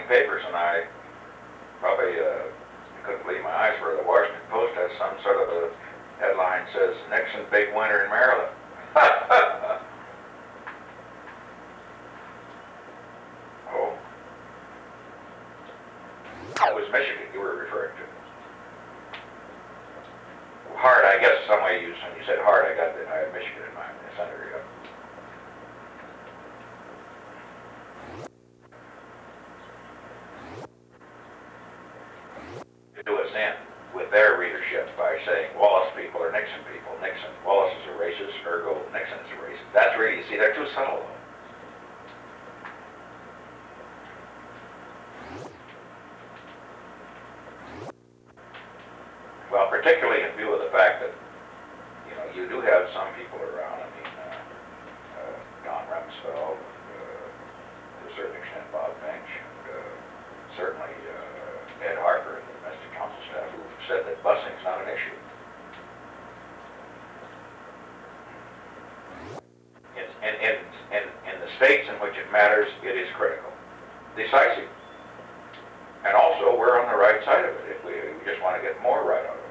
morning papers, and I probably couldn't believe my eyes where the Washington Post has some sort of a headline says, Nixon big winner in Maryland. Oh. It was Michigan you were referring to. Hard, I guess some way when you said hard, I had Michigan in mind. The senator, yeah. To do us in with their readership by saying Wallace people are Nixon people. Wallace is a racist, ergo Nixon is a racist. That's really, you see, they're too subtle though. Well, particularly in view of the fact that, you do have some people around. I mean, Don Rumsfeld, to a certain extent Bob Finch, and certainly Ed Harper and the domestic council staff who said that busing's not an issue. In the states in which it matters, it is critical, decisive. And also, we're on the right side of it if we just want to get more right out of it.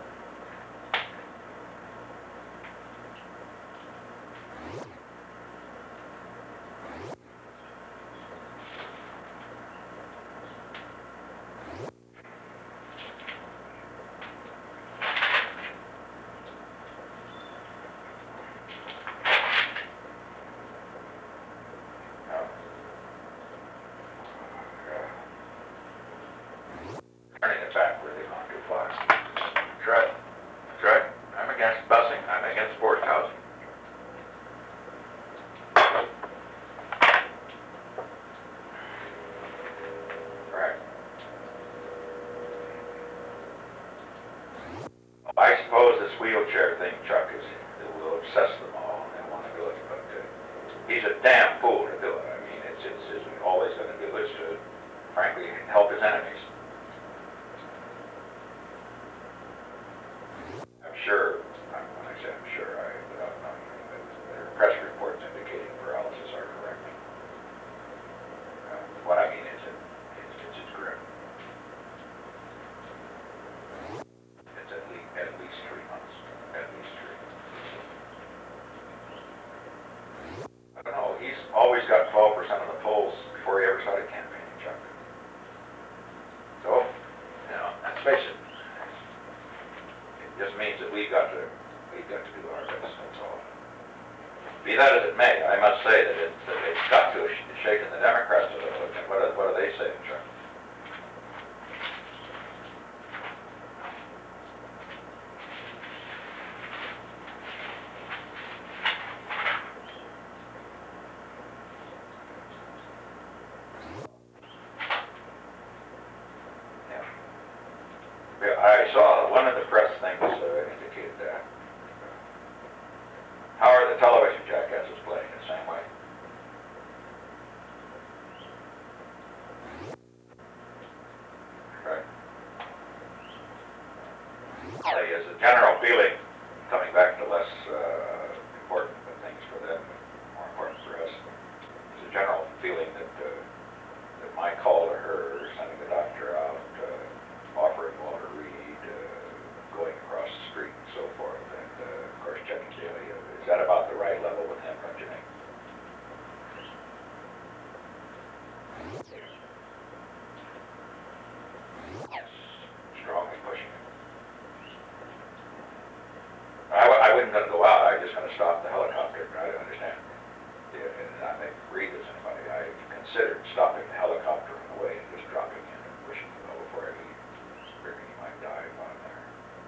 Turning it back where they've gone too far. That's right. That's right. I'm against busing. I'm against forced housing. Right. Well, I suppose this wheelchair thing, Chuck, it will obsess them all, and they want to do it. But he's a damn fool to do it. I mean, it's all he's going to do is to, frankly, help his enemies. Sure, when I say I'm sure, without knowing that there are press reports indicating paralysis are correct. What I mean is it's grim. It's at least 3 months. At least 3. I don't know, he's always got 12% of the polls before he ever started campaigning, Chuck. So, let's face it. Just means that we've got to do our best. That's all. Be that as it may, I must say that it's got to shake in the Democrats a little bit. What are they saying, Chuck? Yeah, I saw one of the press things indicated that. How are the television jackasses playing the same way? Right. As a general feeling, coming back to less important things for them, more important for us, there's a general feeling that my call to her, sending the doctor out, offering Walter Reed, going across the street and so forth, and of course checking daily. Is that about the right level with him, don't you think? Strongly pushing it. I wasn't going to go out. I was just going to stop the helicopter. I understand. Yeah, and I may read this anybody. I considered stopping the helicopter on the way and just dropping in and pushing him over before I leave. Figuring he might die while I'm there.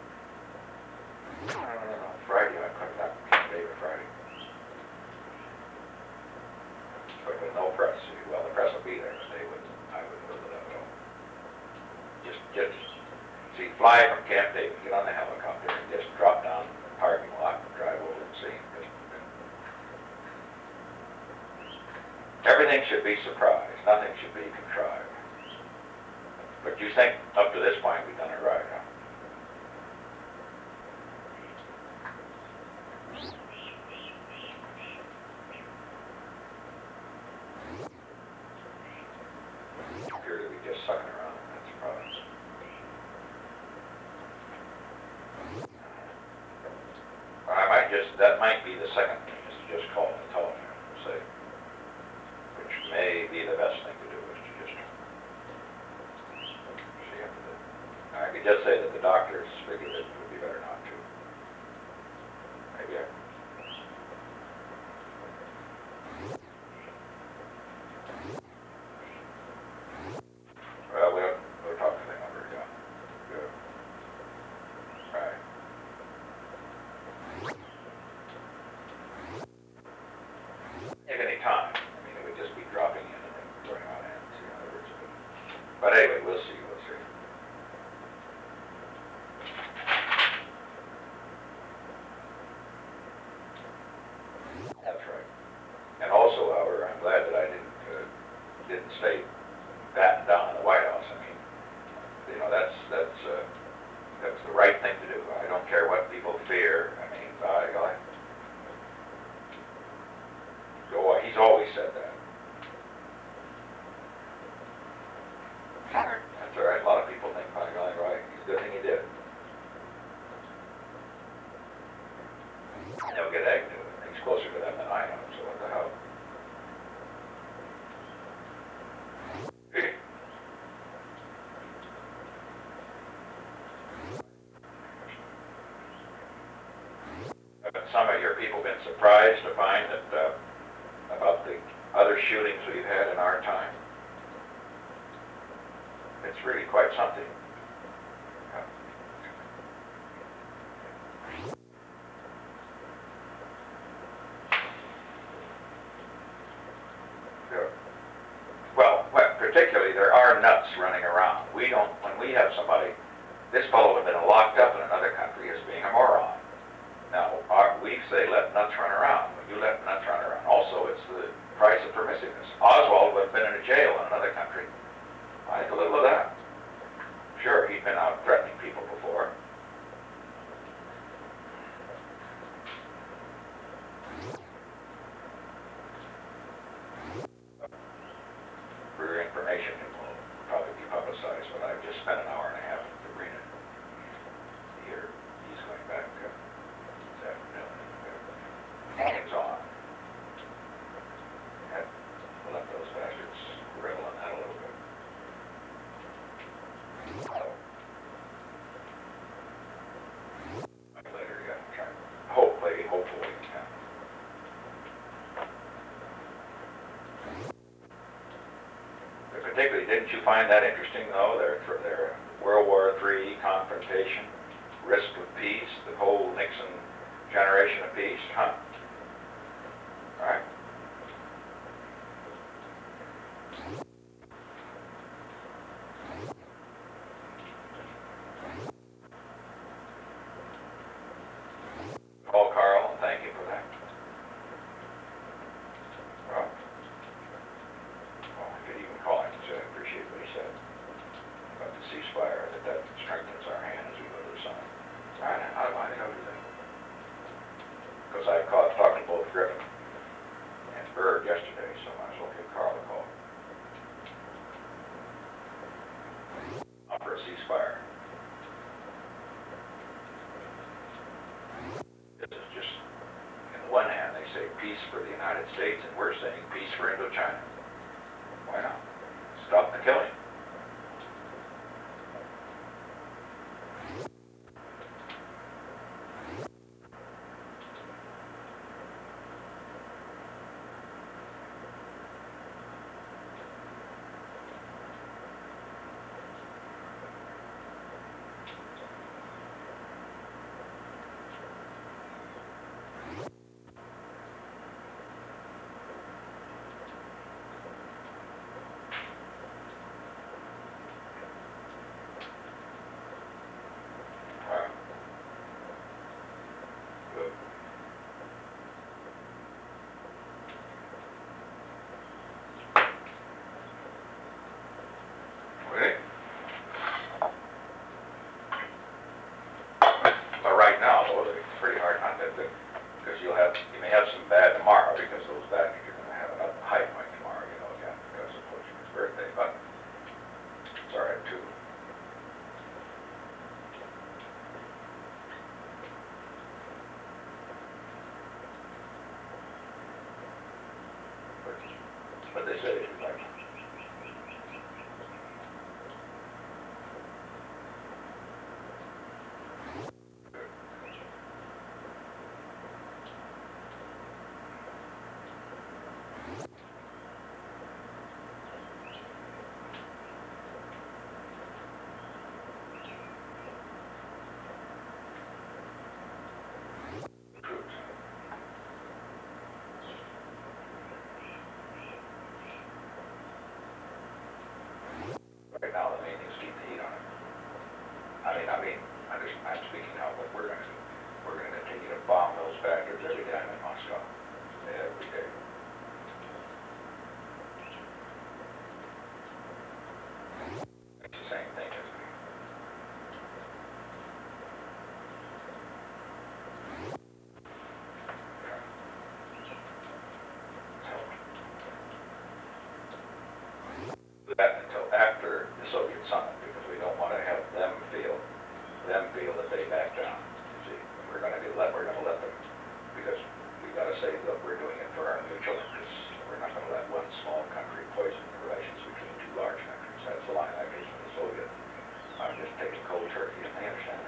I don't know. Friday, I could not Camp David Friday. But with no press. Well, the press will be there, but I wouldn't build it up at all. Just see, fly from Camp David, get on the helicopter, and just drop down in the parking lot and drive over and see him. Everything should be surprised. Nothing should be contrived. But you think up to this point we've done it right, huh? Appears that might be the second thing, is to just call the telephone and say, which may be the best thing to do, is to just see if I could just say that the doctors figured it would be better not to. Maybe I. Well, we'll talk to them over, yeah. Good. Right. At any time. I mean, it would just be dropping in and then going on in, see how it works. But anyway, we'll see, we'll see. That's right. And also, however, I'm glad that I didn't stay battened down in the White House. I mean, you know, that's the right thing to do. I don't care what people fear. I mean, he's always said that. That's all right. A lot of people think, by golly, right? It's a good thing he did. They'll get Agnew. He's closer to them than I am, so what the hell? Have some of your people been surprised to find that about the other shootings we've had in our time? It's really quite something. Well, particularly there are nuts running around. We don't, when we have somebody, this fellow would have been locked up in another country as being a moron. Now, we say let nuts run around. When you let nuts run around, also it's the price of permissiveness. Oswald would have been in a jail in another country. I think a little of that. Sure, he'd been out threatening people before. For your information, it will probably be publicized, but I've just spent an hour and a half at the arena here. He's going back this afternoon. Hanging's on. And we'll let those bastards revel in that a little bit. Later, yeah. Hopefully, yeah. Particularly, didn't you find that interesting, though, their World War III confrontation, risk of peace, the whole Nixon generation of peace, huh? All right. Call Carl and thank him for that. Well, I could even call him and say I appreciate what he said about the ceasefire, that strengthens our hand as we go to the summit. I don't mind everything. Because I talked to both Griffin and Byrd yesterday, so I might as well give Carl a call. For a ceasefire. This is just, in one hand, they say peace for the United States, and we're saying peace for Indochina. Why not? Stop the killing. Okay. But right now, though, it's pretty hard not to, because you may have some bad tomorrow, because those bad, you're going to have a high point tomorrow, you know, again, because of Coachman's birthday, but it's all right, too. But they said it was like, troops. Right now, the main thing is keep the heat on it. I'm speaking now what we're gonna do. We're gonna continue to bomb those factories every time in Moscow, every day. It's the same thing, isn't it? So, that until after the Soviet summit, because we don't want to have them feel that they back down. See, we're gonna let them, because we gotta say, look, we're doing it for our mutual interests. We're not gonna let one small country poison the relations between two large countries. That's the line I made from the Soviet. I'm just taking cold turkey, and they understand